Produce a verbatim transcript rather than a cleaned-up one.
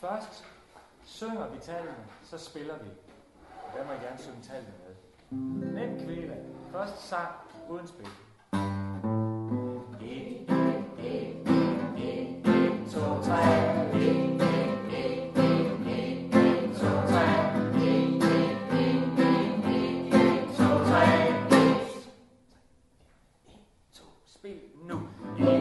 først synger vi tallene, så spiller vi. Og der må jeg gerne synge tallene med. Nem kvæle. Først sang uden spil. et, et, et, et, et, to, tre. et, et, et, et, et, to, tre. et, et, et, et, et, to, tre. et, to, spil nu. et,